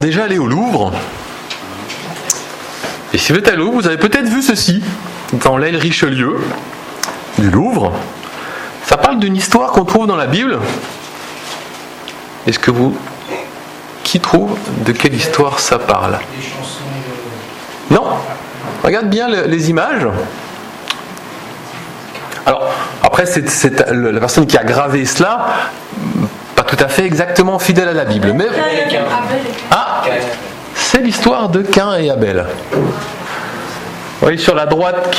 Déjà allé au Louvre. Et si vous êtes allé au Louvre, vous avez peut-être vu ceci dans l'aile Richelieu du Louvre. Ça parle d'une histoire qu'on trouve dans la Bible. Est-ce que qui trouve de quelle histoire ça parle? Non. Regarde bien les images. Alors, après, c'est la personne qui a gravé cela, pas tout à fait exactement fidèle à la Bible. Mais c'est l'histoire de Caïn et Abel. Vous voyez sur la droite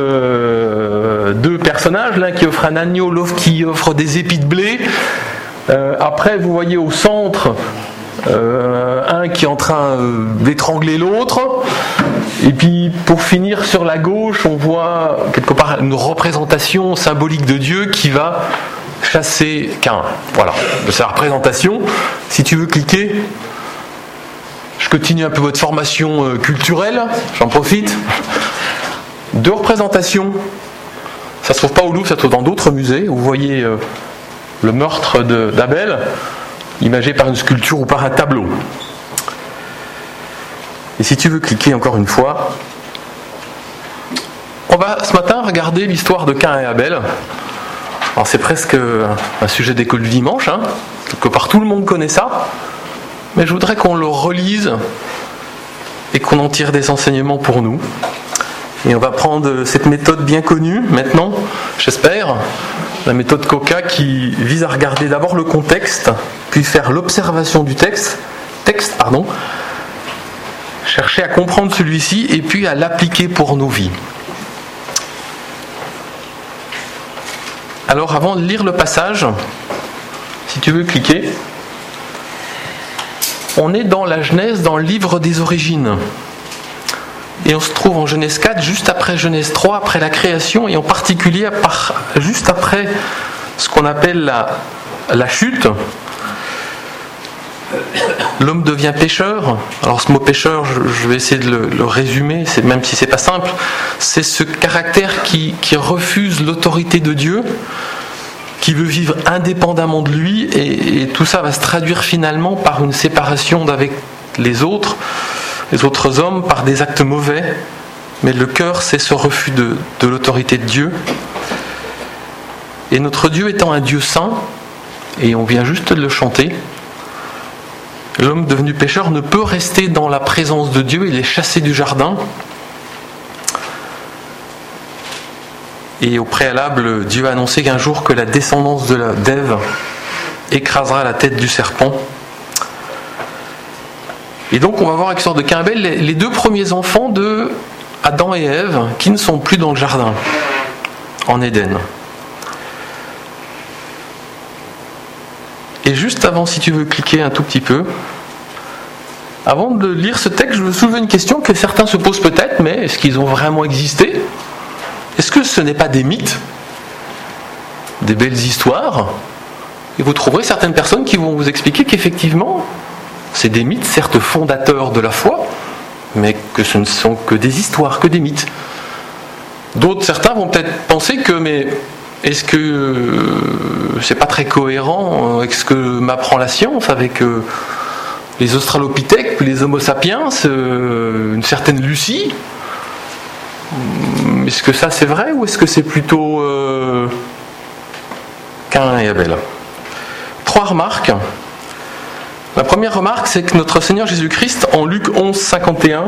deux personnages, l'un qui offre un agneau, l'autre qui offre des épis de blé. Après, vous voyez au centre un qui est en train d'étrangler l'autre. Et puis, pour finir, sur la gauche, on voit quelque part une représentation symbolique de Dieu qui va chasser Caïn. Voilà, de sa représentation. Si tu veux cliquer, je continue un peu votre formation culturelle, j'en profite. Deux représentations. Ça se trouve pas au Louvre, ça se trouve dans d'autres musées. Vous voyez le meurtre d'Abel, imagé par une sculpture ou par un tableau. Et si tu veux cliquer encore une fois, on va ce matin regarder l'histoire de Caïn et Abel. Alors c'est presque un sujet d'école du dimanche, quelque part tout le monde connaît ça, mais je voudrais qu'on le relise et qu'on en tire des enseignements pour nous. Et on va prendre cette méthode bien connue maintenant, j'espère, la méthode Coca qui vise à regarder d'abord le contexte, puis faire l'observation du texte, chercher à comprendre celui-ci et puis à l'appliquer pour nos vies. Alors avant de lire le passage, si tu veux cliquer, on est dans la Genèse, dans le livre des origines. Et on se trouve en Genèse 4, juste après Genèse 3, après la création, et en particulier juste après ce qu'on appelle la chute. L'homme devient pécheur. Alors ce mot pécheur, je vais essayer de le résumer, même si c'est pas simple. C'est ce caractère qui refuse l'autorité de Dieu, qui veut vivre indépendamment de lui, et tout ça va se traduire finalement par une séparation d'avec les autres hommes, par des actes mauvais. Mais le cœur, c'est ce refus de l'autorité de Dieu. Et notre Dieu étant un Dieu saint, et on vient juste de le chanter, l'homme devenu pécheur ne peut rester dans la présence de Dieu, il est chassé du jardin. Et au préalable, Dieu a annoncé qu'un jour que la descendance d'Ève écrasera la tête du serpent. Et donc on va voir avec l'histoire de Caïn et Abel les deux premiers enfants de Adam et Ève qui ne sont plus dans le jardin, en Éden. Et juste avant, si tu veux cliquer un tout petit peu, avant de lire ce texte, je veux soulever une question que certains se posent peut-être, mais est-ce qu'ils ont vraiment existé? Est-ce que ce n'est pas des mythes? Des belles histoires? Et vous trouverez certaines personnes qui vont vous expliquer qu'effectivement, c'est des mythes, certes fondateurs de la foi, mais que ce ne sont que des histoires, que des mythes. Certains vont peut-être penser que, mais est-ce que c'est pas très cohérent avec ce que m'apprend la science, avec les australopithèques, puis les homo sapiens, une certaine Lucie? Est-ce que ça c'est vrai, ou est-ce que c'est plutôt Caïn et Abel? 3 remarques. La première remarque, c'est que notre Seigneur Jésus-Christ, en Luc 11, 51,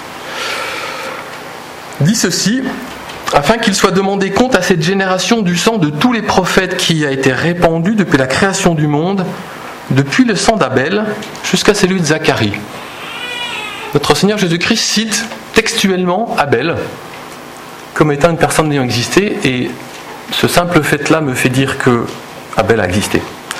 dit ceci: afin qu'il soit demandé compte à cette génération du sang de tous les prophètes qui a été répandu depuis la création du monde, depuis le sang d'Abel jusqu'à celui de Zacharie. Notre Seigneur Jésus-Christ cite textuellement Abel comme étant une personne ayant existé, et ce simple fait-là me fait dire que Abel a existé.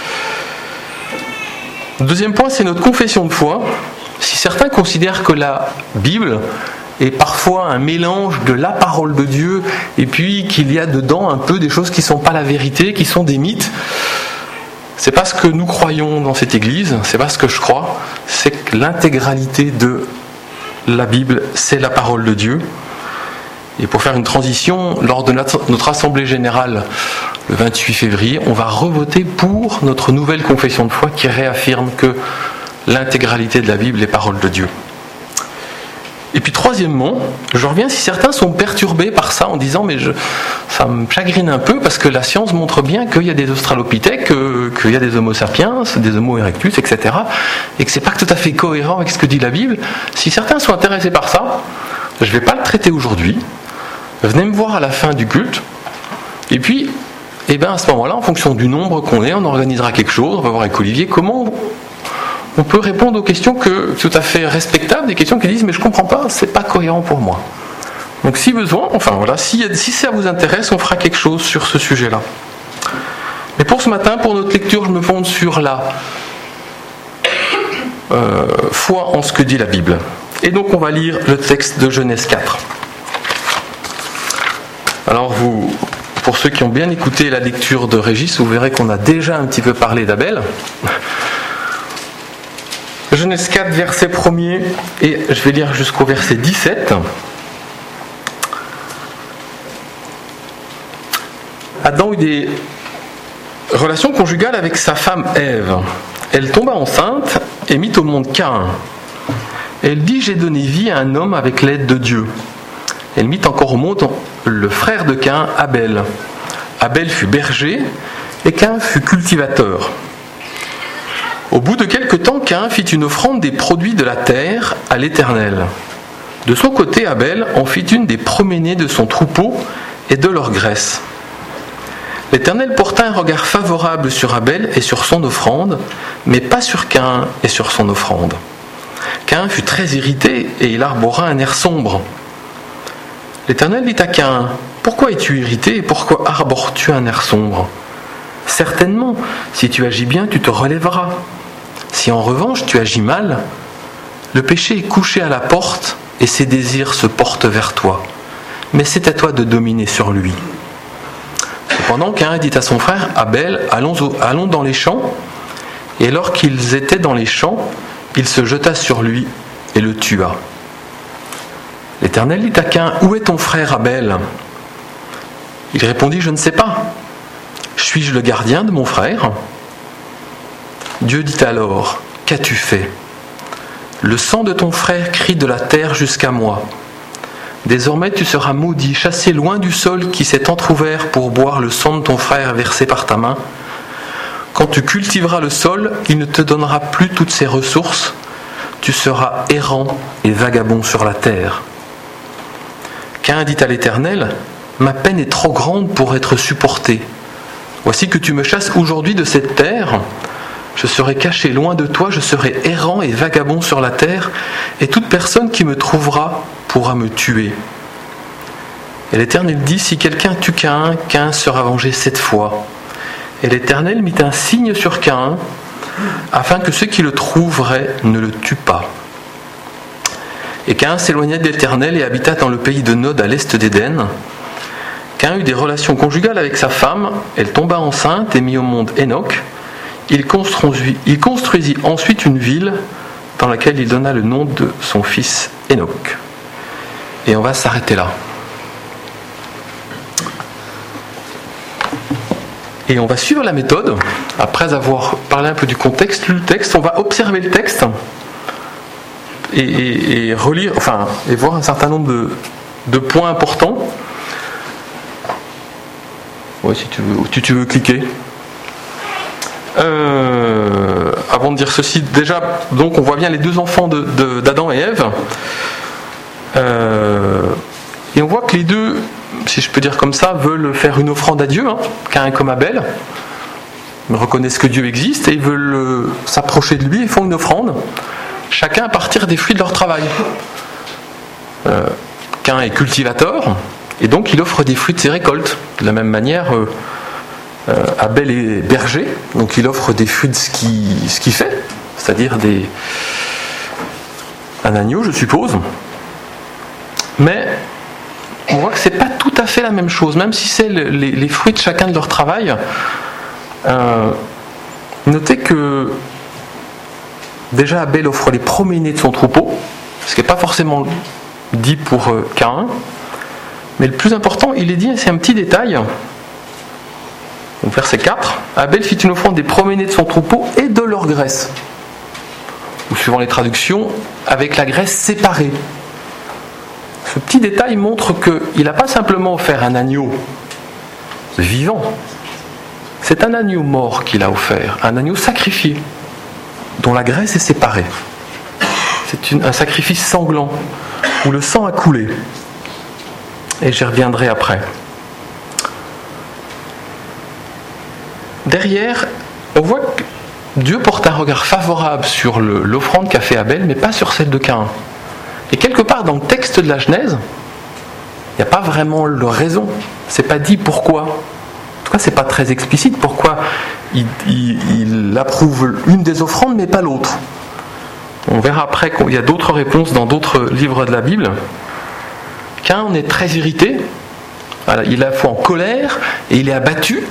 Deuxième point, c'est notre confession de foi. Si certains considèrent que la Bible est parfois un mélange de la parole de Dieu et puis qu'il y a dedans un peu des choses qui ne sont pas la vérité, qui sont des mythes, c'est pas ce que nous croyons dans cette église, c'est pas ce que je crois, c'est que l'intégralité de la Bible, c'est la parole de Dieu. Et pour faire une transition, lors de notre assemblée générale le 28 février, on va revoter pour notre nouvelle confession de foi qui réaffirme que l'intégralité de la Bible, les paroles de Dieu. Et puis troisièmement, je reviens si certains sont perturbés par ça en disant mais ça me chagrine un peu parce que la science montre bien qu'il y a des australopithèques, qu'il y a des homo sapiens, des homo erectus, etc. et que c'est pas tout à fait cohérent avec ce que dit la Bible. Si certains sont intéressés par ça, je ne vais pas le traiter aujourd'hui. Venez me voir à la fin du culte. Et puis, à ce moment-là, en fonction du nombre qu'on est, on organisera quelque chose, on va voir avec Olivier comment on peut répondre aux questions tout à fait respectables, des questions qui disent mais je comprends pas, c'est pas cohérent pour moi. Donc si besoin, si ça vous intéresse, on fera quelque chose sur ce sujet-là. Mais pour ce matin, pour notre lecture, je me fonde sur la foi en ce que dit la Bible. Et donc on va lire le texte de Genèse 4. Alors pour ceux qui ont bien écouté la lecture de Régis, vous verrez qu'on a déjà un petit peu parlé d'Abel. Genèse 4, verset 1er, et je vais lire jusqu'au verset 17. Adam eut des relations conjugales avec sa femme Ève. Elle tomba enceinte et mit au monde Caïn. Elle dit « J'ai donné vie à un homme avec l'aide de Dieu ». Elle mit encore au monde le frère de Caïn, Abel. Abel fut berger et Caïn fut cultivateur. Au bout de quelque temps, Caïn fit une offrande des produits de la terre à l'Éternel. De son côté, Abel en fit une des promenées de son troupeau et de leur graisse. L'Éternel porta un regard favorable sur Abel et sur son offrande, mais pas sur Caïn et sur son offrande. Caïn fut très irrité et il arbora un air sombre. L'Éternel dit à Caïn : « Pourquoi es-tu irrité et pourquoi arbores-tu un air sombre ? Certainement, si tu agis bien, tu te relèveras. Si en revanche tu agis mal, le péché est couché à la porte et ses désirs se portent vers toi. Mais c'est à toi de dominer sur lui. » Cependant, Caïn dit à son frère Abel : allons dans les champs. Et alors qu'ils étaient dans les champs, il se jeta sur lui et le tua. L'Éternel dit à Caïn : Où est ton frère Abel ? Il répondit : Je ne sais pas. Suis-je le gardien de mon frère ? Dieu dit alors : Qu'as-tu fait ? Le sang de ton frère crie de la terre jusqu'à moi. Désormais tu seras maudit, chassé loin du sol qui s'est entrouvert pour boire le sang de ton frère versé par ta main. Quand tu cultiveras le sol, il ne te donnera plus toutes ses ressources. Tu seras errant et vagabond sur la terre. Caïn dit à l'Éternel : Ma peine est trop grande pour être supportée. Voici que tu me chasses aujourd'hui de cette terre. Je serai caché loin de toi, je serai errant et vagabond sur la terre, et toute personne qui me trouvera pourra me tuer. Et l'Éternel dit : Si quelqu'un tue Caïn, Caïn sera vengé 7 fois. Et l'Éternel mit un signe sur Caïn, afin que ceux qui le trouveraient ne le tuent pas. Et Caïn s'éloigna de l'Éternel et habita dans le pays de Nod à l'est d'Éden. Caïn eut des relations conjugales avec sa femme, elle tomba enceinte et mit au monde Hénoch. Il construisit ensuite une ville dans laquelle il donna le nom de son fils Hénoch. Et on va s'arrêter là. Et on va suivre la méthode. Après avoir parlé un peu du contexte, lu le texte, on va observer le texte et relire, et voir un certain nombre de points importants. Ouais, si tu veux cliquer. Avant de dire ceci, déjà, donc on voit bien les deux enfants d'Adam et Ève. Et on voit que les deux, si je peux dire comme ça, veulent faire une offrande à Dieu, Caïn comme Abel. Ils reconnaissent que Dieu existe et ils veulent s'approcher de lui et font une offrande, chacun à partir des fruits de leur travail. Caïn est cultivateur, et donc il offre des fruits de ses récoltes. De la même manière, Abel est berger, donc il offre des fruits de ce qu'il fait, c'est-à-dire un agneau, je suppose. Mais on voit que c'est pas tout à fait la même chose, même si c'est les fruits de chacun de leur travail. Notez que déjà Abel offre les promenées de son troupeau, ce qui n'est pas forcément dit pour Caïn. Mais le plus important, il est dit, c'est un petit détail. Donc verset 4, Abel fit une offrande des promenées de son troupeau et de leur graisse. ou suivant les traductions, avec la graisse séparée. Ce petit détail montre qu'il n'a pas simplement offert un agneau vivant, c'est un agneau mort qu'il a offert, un agneau sacrifié, dont la graisse est séparée. C'est un sacrifice sanglant, où le sang a coulé. Et j'y reviendrai après. Derrière, on voit que Dieu porte un regard favorable sur l'offrande qu'a fait Abel, mais pas sur celle de Caïn. Et quelque part dans le texte de la Genèse, il n'y a pas vraiment de raison. C'est pas dit pourquoi. En tout cas, c'est pas très explicite pourquoi il approuve une des offrandes, mais pas l'autre. On verra après qu'il y a d'autres réponses dans d'autres livres de la Bible. Caïn est très irrité. Voilà, il est à la fois en colère et il est abattu.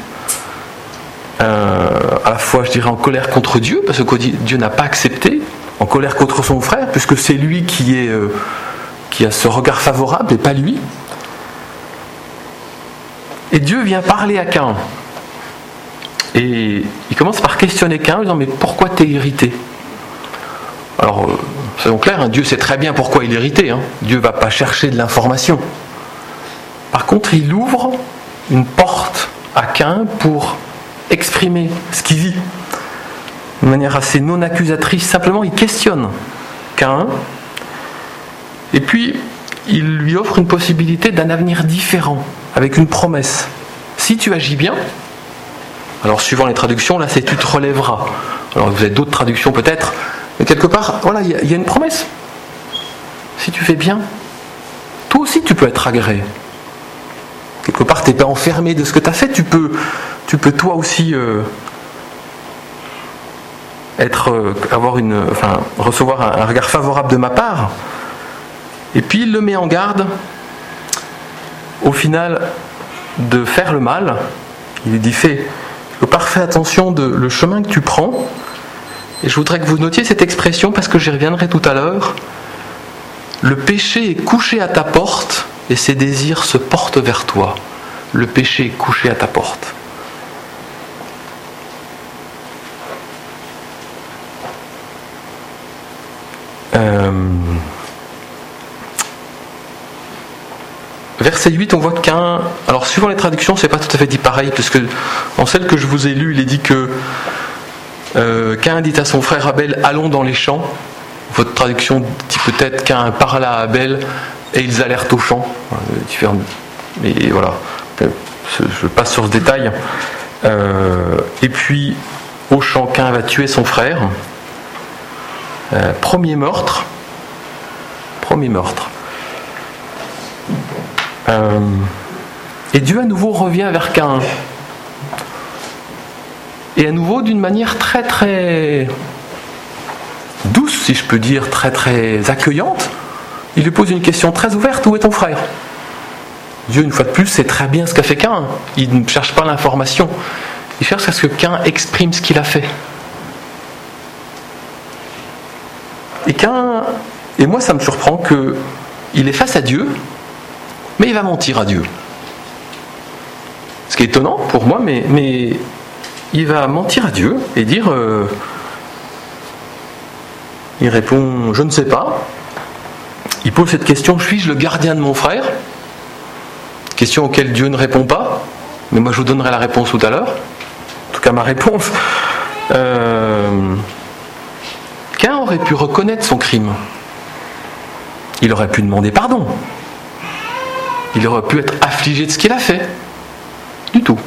À la fois, je dirais, en colère contre Dieu, parce que Dieu n'a pas accepté, en colère contre son frère, puisque c'est lui qui a ce regard favorable et pas lui. Et Dieu vient parler à Caïn. Et il commence par questionner Caïn en disant: mais pourquoi t'es irrité? Alors, soyons clairs, Dieu sait très bien pourquoi il est irrité. Dieu ne va pas chercher de l'information. Par contre, il ouvre une porte à Caïn pour exprimer ce qu'il vit. De manière assez non accusatrice, simplement, il questionne Caïn. Et puis, il lui offre une possibilité d'un avenir différent, avec une promesse. Si tu agis bien, alors suivant les traductions, là c'est tu te relèveras. Alors vous avez d'autres traductions peut-être, mais quelque part, voilà, il y a une promesse. Si tu fais bien, toi aussi tu peux être agréé. Quelque part, tu n'es pas enfermé de ce que tu as fait, tu peux toi aussi recevoir un regard favorable de ma part. Et puis il le met en garde, au final, de faire le mal. Il lui dit: fais attention le chemin que tu prends. Et je voudrais que vous notiez cette expression parce que j'y reviendrai tout à l'heure. Le péché est couché à ta porte et ses désirs se portent vers toi. Le péché est couché à ta porte. Verset 8, on voit que Caïn, alors suivant les traductions, c'est pas tout à fait dit pareil, puisque dans celle que je vous ai lue, il est dit que Caïn dit à son frère Abel: allons dans les champs. Votre traduction dit peut-être Caïn parla à Abel et ils allèrent au champ. Mais voilà, je passe sur ce détail. Et puis au champ, Caïn va tuer son frère. Premier meurtre. Et Dieu à nouveau revient vers Caïn. Et à nouveau d'une manière très très douce, si je peux dire, très très accueillante, il lui pose une question très ouverte: où est ton frère? Dieu, une fois de plus, sait très bien ce qu'a fait Caïn. Il ne cherche pas l'information. Il cherche à ce que Caïn exprime ce qu'il a fait. Et Caïn, et moi ça me surprend qu'il est face à Dieu, mais il va mentir à Dieu. Ce qui est étonnant pour moi, mais il va mentir à Dieu et dire, il répond: je ne sais pas. Il pose cette question: suis-je le gardien de mon frère? Question auquel Dieu ne répond pas, mais moi je vous donnerai la réponse tout à l'heure. En tout cas ma réponse. Caïn aurait pu reconnaître son crime. Il aurait pu demander pardon. Il aurait pu être affligé de ce qu'il a fait. Du tout.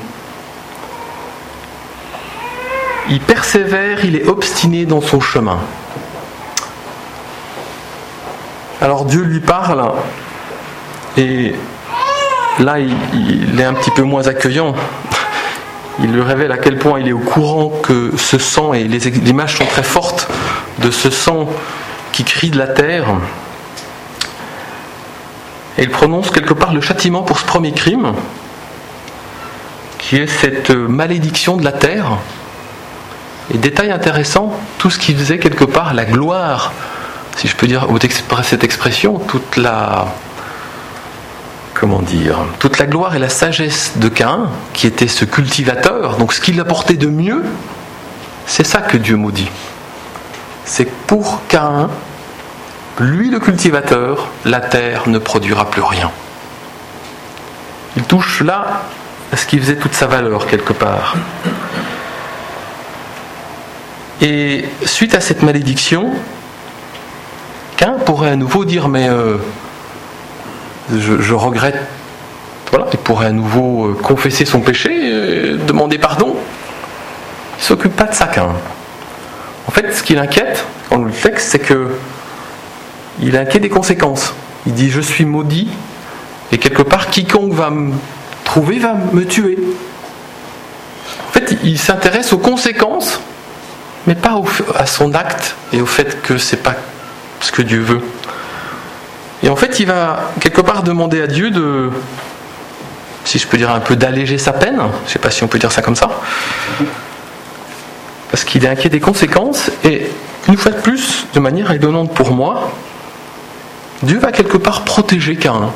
Il persévère, il est obstiné dans son chemin. Alors Dieu lui parle, et là il est un petit peu moins accueillant. Il lui révèle à quel point il est au courant que ce sang, et les images sont très fortes de ce sang qui crie de la terre. Et il prononce quelque part le châtiment pour ce premier crime, qui est cette malédiction de la terre. Et détail intéressant, tout ce qui faisait quelque part la gloire, si je peux dire cette expression, toute la gloire et la sagesse de Caïn, qui était ce cultivateur, donc ce qu'il apportait de mieux, c'est ça que Dieu maudit. c'est que pour Caïn, lui le cultivateur, la terre ne produira plus rien. Il touche là à ce qui faisait toute sa valeur quelque part. Et suite à cette malédiction, Caïn pourrait à nouveau dire mais je regrette. Voilà, il pourrait à nouveau confesser son péché, demander pardon. Il ne s'occupe pas de ça, Caïn. En fait, ce qui l'inquiète, dans le texte, c'est que il est inquiet des conséquences. Il dit je suis maudit et quelque part quiconque va me trouver va me tuer. En fait, il s'intéresse aux conséquences, mais pas à son acte et au fait que c'est pas ce que Dieu veut. Et en fait, il va quelque part demander à Dieu de, si je peux dire un peu, d'alléger sa peine. Je ne sais pas si on peut dire ça comme ça. Parce qu'il est inquiet des conséquences. Et une fois de plus, de manière étonnante pour moi, Dieu va quelque part protéger Caïn.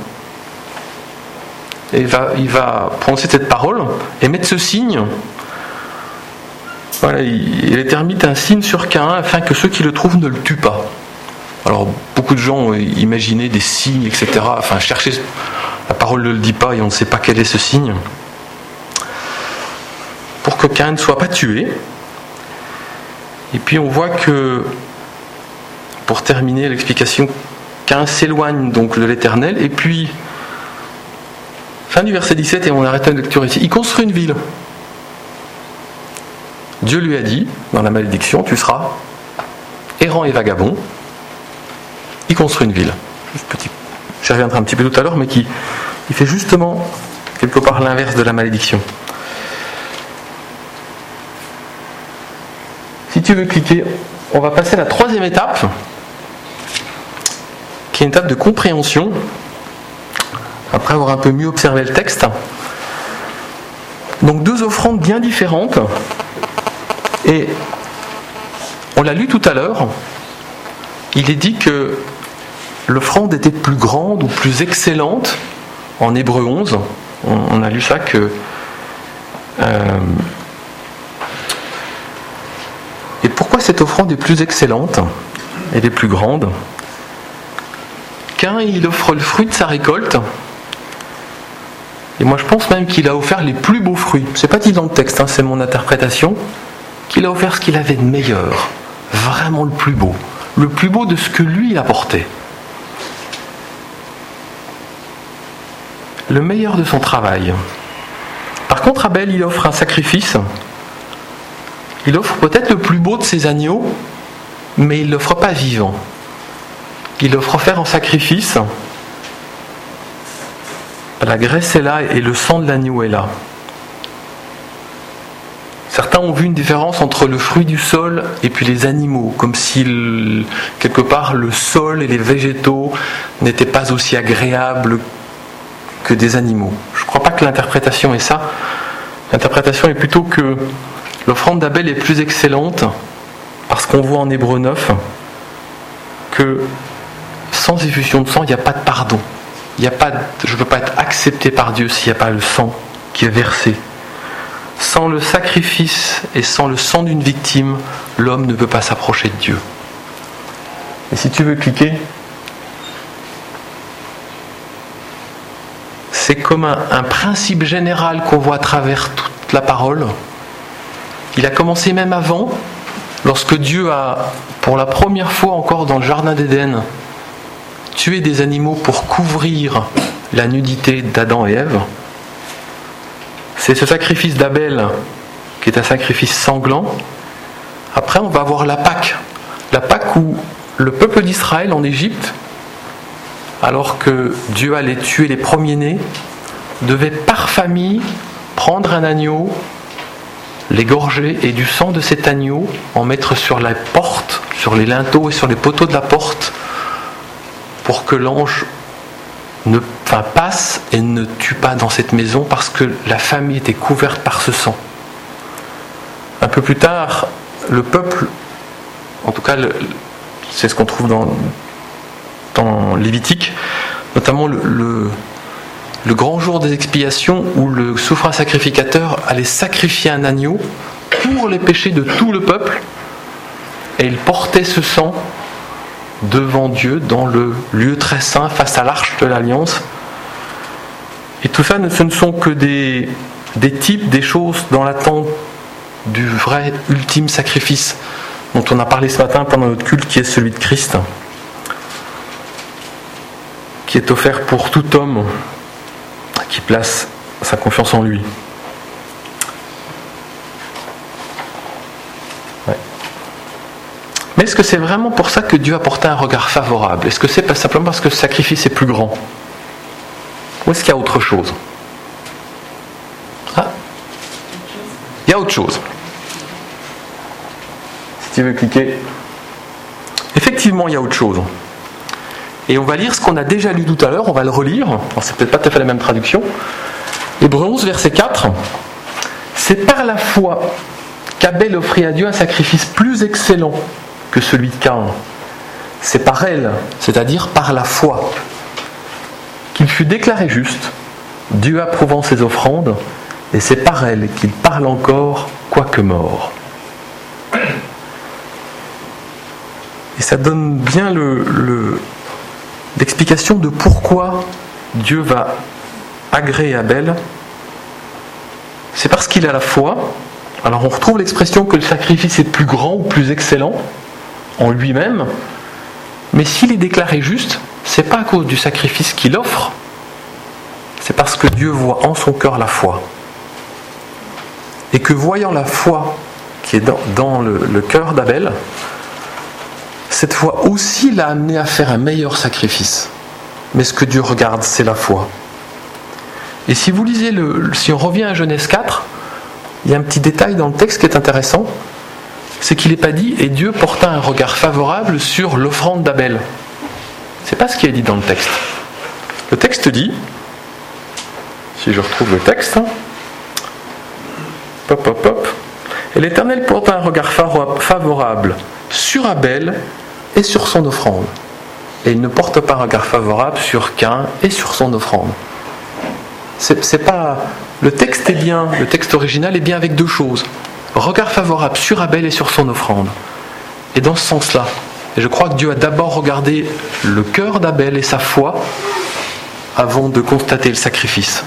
Et il va prononcer cette parole et mettre ce signe. Voilà, il détermine un signe sur Caïn afin que ceux qui le trouvent ne le tuent pas. Alors, beaucoup de gens ont imaginé des signes, etc. Enfin, chercher, la parole ne le dit pas et on ne sait pas quel est ce signe. Pour que Caïn ne soit pas tué. Et puis on voit que, pour terminer l'explication, Caïn s'éloigne donc de l'Éternel. Et puis, fin du verset 17, et on arrête la lecture ici, il construit une ville. Dieu lui a dit, dans la malédiction, tu seras errant et vagabond. Il construit une ville. J'y reviendrai un petit peu tout à l'heure, mais qui fait justement quelque part l'inverse de la malédiction. Si tu veux cliquer, on va passer à la troisième étape, qui est une étape de compréhension, après avoir un peu mieux observé le texte. Donc deux offrandes bien différentes, et on l'a lu tout à l'heure, il est dit que l'offrande était plus grande ou plus excellente, en Hébreux 11, on a lu ça que... Et pourquoi cette offrande est plus excellente? Elle est plus grande. Caïn, il offre le fruit de sa récolte. Et moi je pense même qu'il a offert les plus beaux fruits. C'est pas dit dans le texte, c'est mon interprétation. Qu'il a offert ce qu'il avait de meilleur. Vraiment le plus beau. Le plus beau de ce que lui il apportait. Le meilleur de son travail. Par contre, Abel, il offre un sacrifice. Il offre peut-être le plus beau de ses agneaux, mais il ne l'offre pas vivant. Il l'offre offert en sacrifice. La graisse est là et le sang de l'agneau est là. Certains ont vu une différence entre le fruit du sol et puis les animaux, comme si quelque part le sol et les végétaux n'étaient pas aussi agréables que des animaux. Je ne crois pas que l'interprétation est ça. L'interprétation est plutôt que l'offrande d'Abel est plus excellente parce qu'on voit en Hébreux 9 que sans effusion de sang, il n'y a pas de pardon. Je ne peux pas être accepté par Dieu s'il n'y a pas le sang qui est versé. Sans le sacrifice et sans le sang d'une victime, l'homme ne peut pas s'approcher de Dieu. Et si tu veux cliquer, c'est comme un principe général qu'on voit à travers toute la parole. Il a commencé même avant, lorsque Dieu a, pour la première fois encore dans le jardin d'Éden, tué des animaux pour couvrir la nudité d'Adam et Ève. C'est ce sacrifice d'Abel qui est un sacrifice sanglant. Après, on va avoir la Pâque. La Pâque où le peuple d'Israël en Égypte, alors que Dieu allait tuer les premiers-nés, devait par famille prendre un agneau, l'égorger et du sang de cet agneau en mettre sur la porte, sur les linteaux et sur les poteaux de la porte, pour que l'ange passe et ne tue pas dans cette maison parce que la famille était couverte par ce sang. Un peu plus tard, le peuple, en tout cas c'est ce qu'on trouve dans Lévitique, notamment le grand jour des expiations où le souverain sacrificateur allait sacrifier un agneau pour les péchés de tout le peuple. et il portait ce sang devant Dieu dans le lieu très saint face à l'arche de l'Alliance. Et tout ça, ce ne sont que des types, des choses dans l'attente du vrai ultime sacrifice dont on a parlé ce matin pendant notre culte, qui est celui de Christ, qui est offert pour tout homme qui place sa confiance en lui. Ouais. Mais est-ce que c'est vraiment pour ça que Dieu a porté un regard favorable ? Est-ce que c'est pas simplement parce que ce sacrifice est plus grand ? Ou est-ce qu'il y a autre chose ? Ah, il y a autre chose. Si tu veux cliquer. Effectivement, il y a autre chose. Et on va lire ce qu'on a déjà lu tout à l'heure, on va le relire. Alors, c'est peut-être pas tout à fait la même traduction. Hébreux 11, verset 4. C'est par la foi qu'Abel offrit à Dieu un sacrifice plus excellent que celui de Caïn. C'est par elle, c'est-à-dire par la foi, qu'il fut déclaré juste, Dieu approuvant ses offrandes, et c'est par elle qu'il parle encore, quoique mort. Et ça donne bien l'explication de pourquoi Dieu va agréer Abel. C'est parce qu'il a la foi. Alors on retrouve l'expression que le sacrifice est plus grand ou plus excellent en lui-même, mais s'il est déclaré juste, c'est pas à cause du sacrifice qu'il offre, c'est parce que Dieu voit en son cœur la foi. Et que voyant la foi qui est dans le cœur d'Abel, cette foi aussi l'a amené à faire un meilleur sacrifice. Mais ce que Dieu regarde, c'est la foi. Et si vous lisez si on revient à Genèse 4, il y a un petit détail dans le texte qui est intéressant, c'est qu'il n'est pas dit « et Dieu porta un regard favorable sur l'offrande d'Abel ». C'est pas ce qui est dit dans le texte. Le texte dit, si je retrouve le texte, et l'Éternel porta un regard favorable sur Abel et sur son offrande. Et il ne porte pas un regard favorable sur Caïn et sur son offrande. C'est pas... Le texte est bien, le texte original est bien avec deux choses. Regard favorable sur Abel et sur son offrande. Et dans ce sens-là, et je crois que Dieu a d'abord regardé le cœur d'Abel et sa foi avant de constater le sacrifice.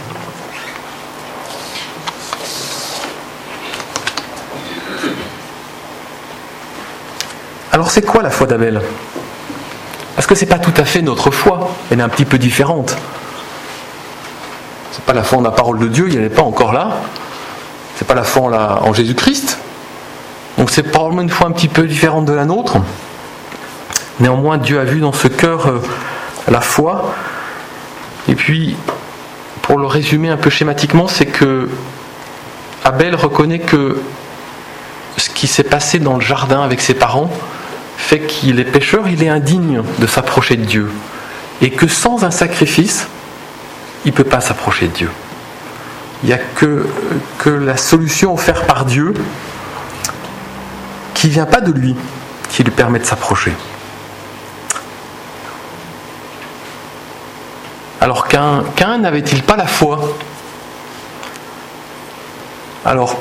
Alors c'est quoi la foi d'Abel ? Parce que c'est pas tout à fait notre foi, elle est un petit peu différente. C'est pas la foi en la parole de Dieu, il n'est pas encore là. C'est pas la foi en Jésus-Christ. Donc c'est probablement une foi un petit peu différente de la nôtre. Néanmoins, Dieu a vu dans ce cœur la foi. Et puis, pour le résumer un peu schématiquement, c'est que Abel reconnaît que ce qui s'est passé dans le jardin avec ses parents fait qu'il est pécheur, il est indigne de s'approcher de Dieu. Et que sans un sacrifice, il ne peut pas s'approcher de Dieu. Il n'y a que la solution offerte par Dieu qui ne vient pas de lui, qui lui permet de s'approcher. Alors Caïn n'avait-il pas la foi ? Alors,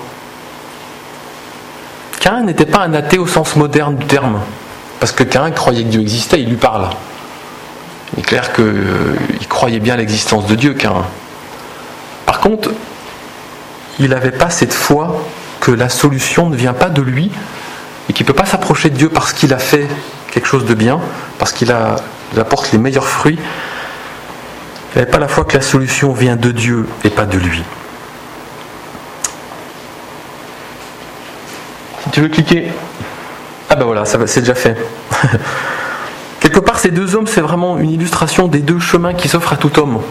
Caïn n'était pas un athée au sens moderne du terme, parce que Caïn croyait que Dieu existait, il lui parle. Il est clair qu'il croyait bien à l'existence de Dieu, Caïn. Par contre, il n'avait pas cette foi que la solution ne vient pas de lui et qu'il ne peut pas s'approcher de Dieu parce qu'il a fait quelque chose de bien, parce qu'il apporte les meilleurs fruits. Il n'avait pas la foi que la solution vient de Dieu et pas de lui. Si tu veux cliquer. Ah ben voilà, c'est déjà fait. Quelque part, ces deux hommes, c'est vraiment une illustration des deux chemins qui s'offrent à tout homme.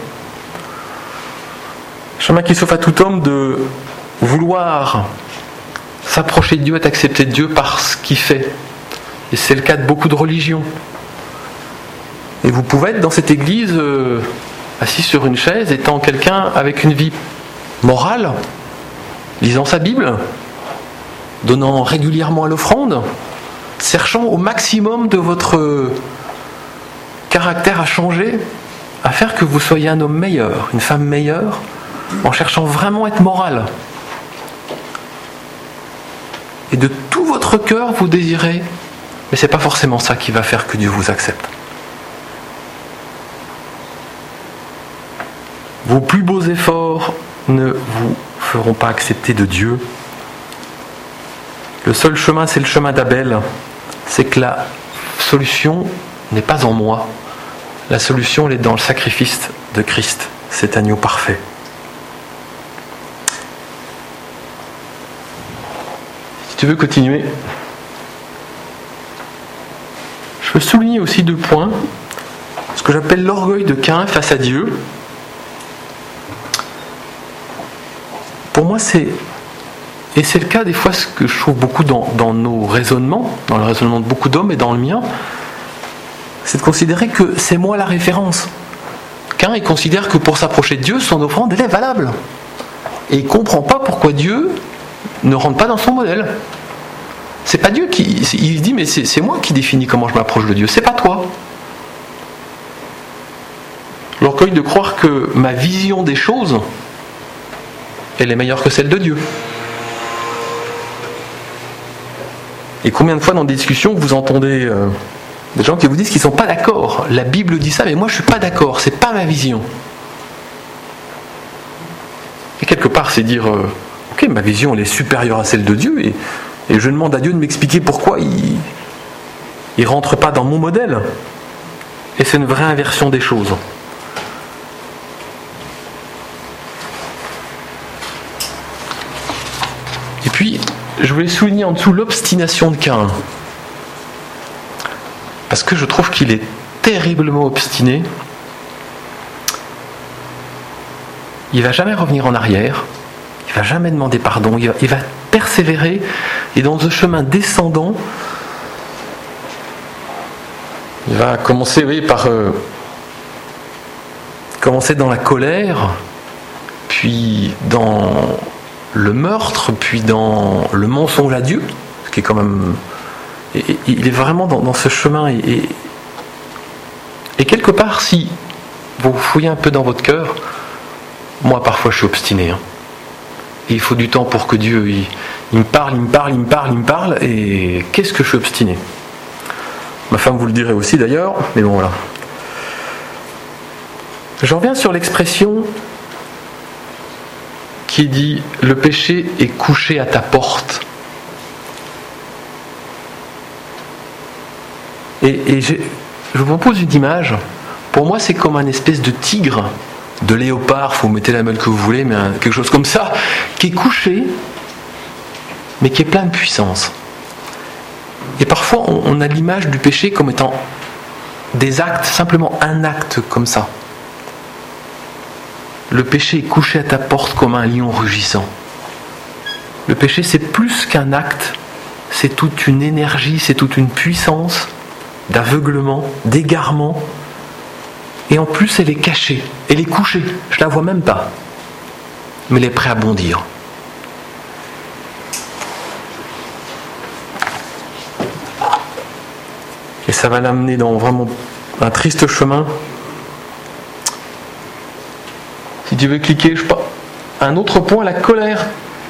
Le chemin qui s'offre à tout homme de vouloir s'approcher de Dieu et accepter de Dieu par ce qu'il fait. Et c'est le cas de beaucoup de religions. Et vous pouvez être dans cette église assis sur une chaise, étant quelqu'un avec une vie morale, lisant sa Bible, donnant régulièrement à l'offrande, cherchant au maximum de votre caractère à changer, à faire que vous soyez un homme meilleur, une femme meilleure, en cherchant vraiment à être moral. Et de tout votre cœur, vous désirez Mais ce n'est pas forcément ça qui va faire que Dieu vous accepte. Vos plus beaux efforts ne vous feront pas accepter de Dieu. Le seul chemin, c'est le chemin d'Abel. C'est que la solution n'est pas en moi. La solution, elle est dans le sacrifice de Christ, cet agneau parfait. Si tu veux continuer, je veux souligner aussi 2 points. Ce que j'appelle l'orgueil de Caïn face à Dieu. Pour moi, c'est le cas des fois, ce que je trouve beaucoup dans nos raisonnements, dans le raisonnement de beaucoup d'hommes et dans le mien, c'est de considérer que c'est moi la référence. Caïn, il considère que pour s'approcher de Dieu, son offrande, elle est valable. Et il ne comprend pas pourquoi Dieu ne rentre pas dans son modèle. C'est pas Dieu qui... Il se dit, mais c'est moi qui définis comment je m'approche de Dieu, c'est pas toi. L'orgueil de croire que ma vision des choses, elle est meilleure que celle de Dieu. Et combien de fois dans des discussions vous entendez des gens qui vous disent qu'ils ne sont pas d'accord. La Bible dit ça, mais moi je ne suis pas d'accord, c'est pas ma vision. Et quelque part c'est dire, ok, ma vision elle est supérieure à celle de Dieu, et je demande à Dieu de m'expliquer pourquoi il ne rentre pas dans mon modèle. Et c'est une vraie inversion des choses. Et puis, je voulais souligner en dessous l'obstination de Caïn. Parce que je trouve qu'il est terriblement obstiné. Il ne va jamais revenir en arrière. Il ne va jamais demander pardon. Il va persévérer. Et dans ce chemin descendant, il va commencer par commencer dans la colère, puis dans le meurtre, puis dans le mensonge à Dieu, ce qui est quand même... il est vraiment dans ce chemin. Et quelque part, si vous fouillez un peu dans votre cœur, moi parfois je suis obstiné. Et il faut du temps pour que Dieu il me parle, et qu'est-ce que je suis obstiné. Ma femme vous le dirait aussi d'ailleurs, mais bon voilà. J'en reviens sur l'expression qui dit « le péché est couché à ta porte ». Et je vous propose une image. Pour moi, c'est comme un espèce de tigre, de léopard, vous mettez la meule que vous voulez, mais quelque chose comme ça, qui est couché, mais qui est plein de puissance. Et parfois, on a l'image du péché comme étant des actes, simplement un acte comme ça. Le péché est couché à ta porte comme un lion rugissant. Le péché, c'est plus qu'un acte, c'est toute une énergie, c'est toute une puissance d'aveuglement, d'égarement. Et en plus, elle est cachée, elle est couchée. Je ne la vois même pas. Mais elle est prête à bondir. Et ça va l'amener dans vraiment un triste chemin. Si tu veux cliquer, je sais pas. Un autre point, la colère.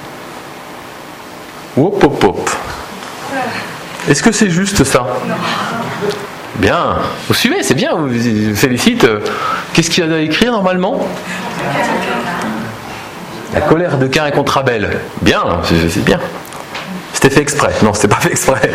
Hop, hop, hop. Est-ce que c'est juste ça ? Bien. Vous suivez, c'est bien, vous félicite. Qu'est-ce qu'il y a à écrire normalement ? La colère de Caïn contre Abel. Bien, c'est bien. C'était fait exprès. Non, c'était pas fait exprès.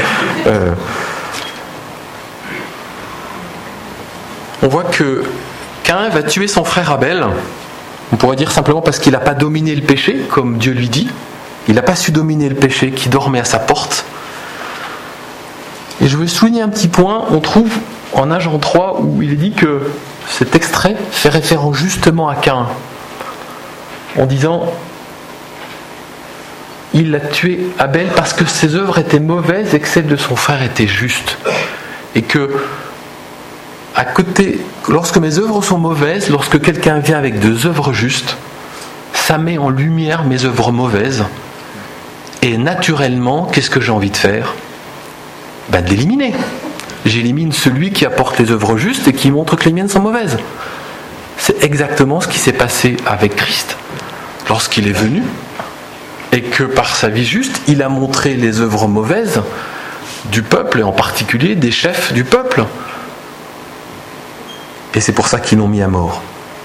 On voit que Caïn va tuer son frère Abel. On pourrait dire simplement parce qu'il n'a pas dominé le péché, comme Dieu lui dit. Il n'a pas su dominer le péché qui dormait à sa porte. Et je veux souligner un petit point. On trouve en Jean 3 où il est dit que cet extrait fait référence justement à Caïn. En disant, il a tué Abel parce que ses œuvres étaient mauvaises et que celles de son frère étaient justes. Et que à côté, lorsque mes œuvres sont mauvaises, lorsque quelqu'un vient avec des œuvres justes, ça met en lumière mes œuvres mauvaises. Et naturellement, qu'est-ce que j'ai envie de faire ? De l'éliminer. J'élimine celui qui apporte les œuvres justes et qui montre que les miennes sont mauvaises. C'est exactement ce qui s'est passé avec Christ lorsqu'il est venu et que par sa vie juste, il a montré les œuvres mauvaises du peuple, et en particulier des chefs du peuple. Et c'est pour ça qu'ils l'ont mis à mort.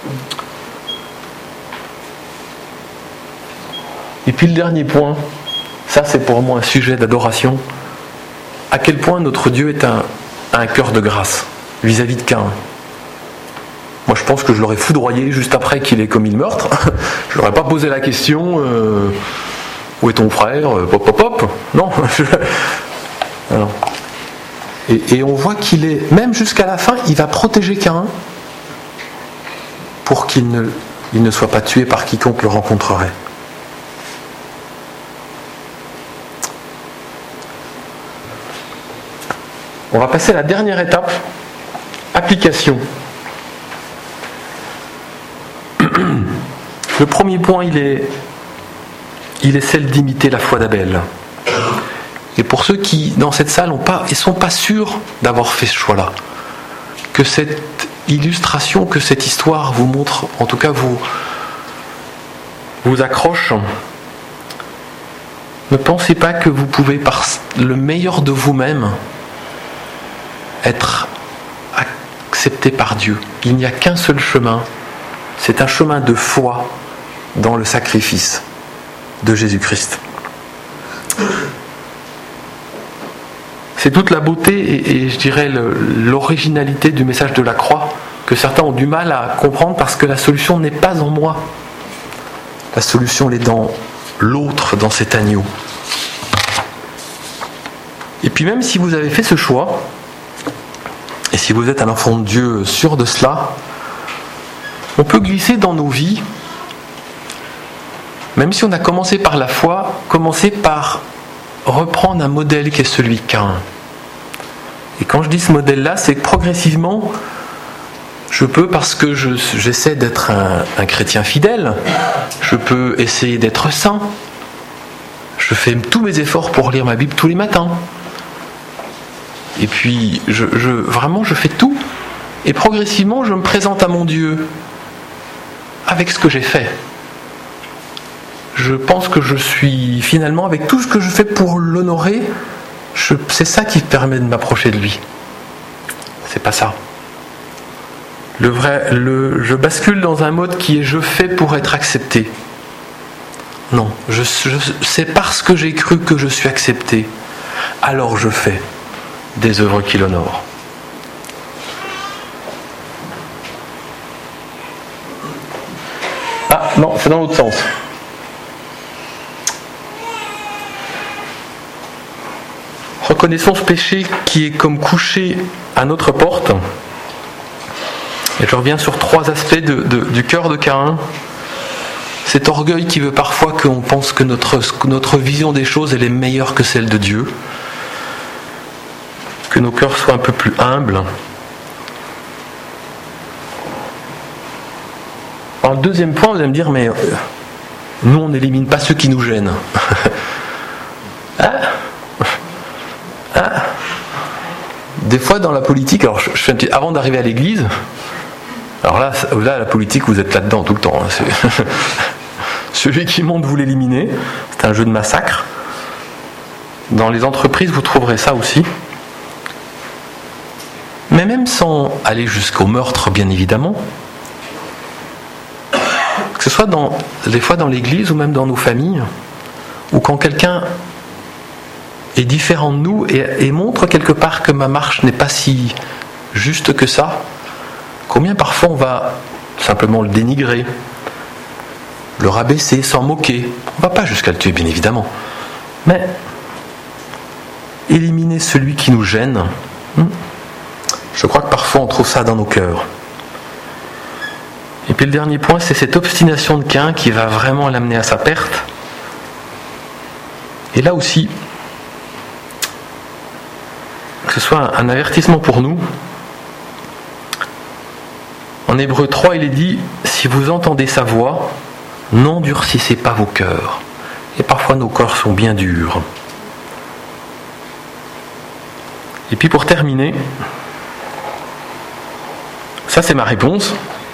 Et puis le dernier point, ça c'est pour moi un sujet d'adoration, à quel point notre Dieu est un cœur de grâce vis-à-vis de Caïn. Moi je pense que je l'aurais foudroyé juste après qu'il ait commis le meurtre. Je n'aurais pas posé la question où est ton frère, pop pop pop. Non. Alors. Et on voit qu'il est, même jusqu'à la fin, il va protéger Caïn pour qu'il ne soit pas tué par quiconque le rencontrerait. On va passer à la dernière étape, application. Le premier point, il est celle d'imiter la foi d'Abel. Et pour ceux qui, dans cette salle, ne sont pas sûrs d'avoir fait ce choix-là, que cette illustration, que cette histoire vous montre, en tout cas vous accroche, ne pensez pas que vous pouvez, par le meilleur de vous-même, être accepté par Dieu. Il n'y a qu'un seul chemin, c'est un chemin de foi dans le sacrifice de Jésus-Christ. C'est toute la beauté et je dirais l'originalité du message de la croix que certains ont du mal à comprendre parce que la solution n'est pas en moi. La solution elle est dans l'autre, dans cet agneau. Et puis même si vous avez fait ce choix, et si vous êtes un enfant de Dieu sûr de cela, on peut glisser dans nos vies, même si on a commencé par la foi, commencer par reprendre un modèle qui est celui de Caïn. Et quand je dis ce modèle-là, c'est que progressivement, je peux, parce que j'essaie d'être un chrétien fidèle, je peux essayer d'être saint, je fais tous mes efforts pour lire ma Bible tous les matins. Et puis, vraiment, je fais tout. Et progressivement, je me présente à mon Dieu avec ce que j'ai fait. Je pense que je suis, finalement, avec tout ce que je fais pour l'honorer, c'est ça qui permet de m'approcher de lui. C'est pas ça. Je bascule dans un mode qui est je fais pour être accepté. Non, c'est parce que j'ai cru que je suis accepté. Alors je fais des œuvres qui l'honorent. Ah non, c'est dans l'autre sens. Reconnaissons ce péché qui est comme couché à notre porte. Et je reviens sur 3 aspects du cœur de Caïn. Cet orgueil qui veut parfois qu'on pense que notre vision des choses elle est meilleure que celle de Dieu. Que nos cœurs soient un peu plus humbles. Alors, le deuxième point, vous allez me dire, mais nous on n'élimine pas ceux qui nous gênent. Des fois dans la politique, alors je fais avant d'arriver à l'église, alors là la politique vous êtes là-dedans tout le temps. Hein, celui qui monte vous l'éliminez, c'est un jeu de massacre. Dans les entreprises vous trouverez ça aussi. Mais même sans aller jusqu'au meurtre bien évidemment, que ce soit des fois dans l'église ou même dans nos familles, ou quand quelqu'un est différent de nous et montre quelque part que ma marche n'est pas si juste que ça, combien parfois on va simplement le dénigrer, le rabaisser, s'en moquer. On ne va pas jusqu'à le tuer bien évidemment, mais éliminer celui qui nous gêne, je crois que parfois on trouve ça dans nos cœurs. Et puis le dernier point, c'est cette obstination de Caïn qui va vraiment l'amener à sa perte. Et là aussi, que ce soit un avertissement pour nous. En Hébreux 3, il est dit « Si vous entendez sa voix, n'endurcissez pas vos cœurs. » Et parfois nos cœurs sont bien durs. Et puis pour terminer, ça c'est ma réponse.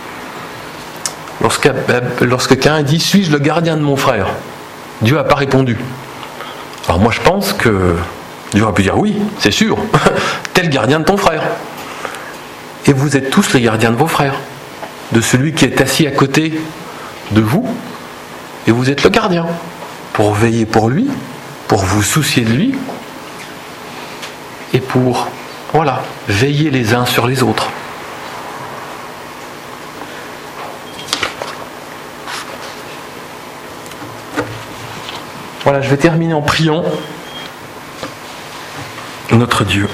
Lorsque Caïn dit « Suis-je le gardien de mon frère ?» Dieu n'a pas répondu. Alors moi je pense que Dieu aurait pu dire oui, c'est sûr, t'es le gardien de ton frère. Et vous êtes tous les gardiens de vos frères, de celui qui est assis à côté de vous, et vous êtes le gardien, pour veiller pour lui, pour vous soucier de lui, et pour, voilà, veiller les uns sur les autres. Voilà, je vais terminer en priant notre Dieu.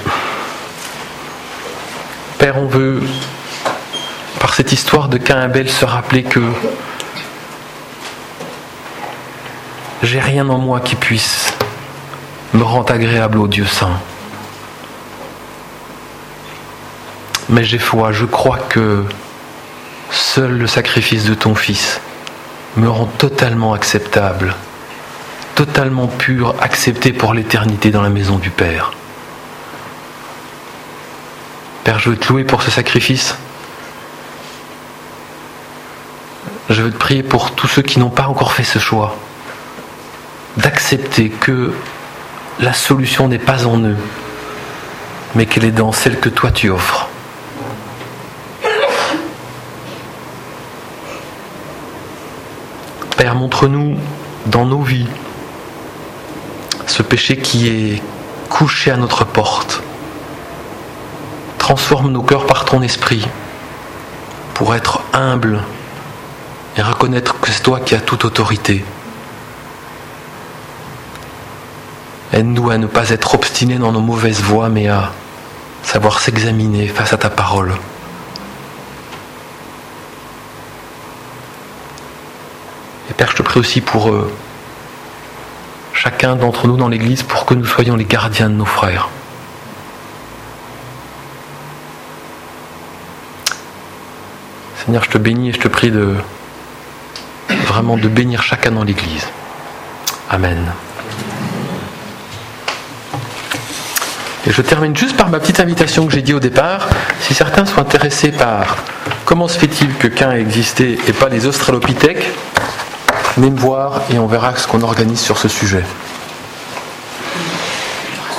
Père, on veut, par cette histoire de Caïn et Abel, se rappeler que j'ai rien en moi qui puisse me rendre agréable au Dieu saint. Mais j'ai foi, je crois que seul le sacrifice de ton Fils me rend totalement acceptable, totalement pur, accepté pour l'éternité dans la maison du Père. Père, je veux te louer pour ce sacrifice. Je veux te prier pour tous ceux qui n'ont pas encore fait ce choix, d'accepter que la solution n'est pas en eux, mais qu'elle est dans celle que toi tu offres. Père, montre-nous dans nos vies ce péché qui est couché à notre porte. Transforme nos cœurs par ton esprit pour être humble et reconnaître que c'est toi qui as toute autorité. Aide-nous à ne pas être obstinés dans nos mauvaises voies, mais à savoir s'examiner face à ta parole. Et Père, je te prie aussi pour chacun d'entre nous dans l'Église, pour que nous soyons les gardiens de nos frères. Seigneur, je te bénis et je te prie de vraiment de bénir chacun dans l'Église. Amen. Et je termine juste par ma petite invitation que j'ai dit au départ. Si certains sont intéressés par comment se fait-il que Caïn ait existé et pas les australopithèques, venez me voir et on verra ce qu'on organise sur ce sujet.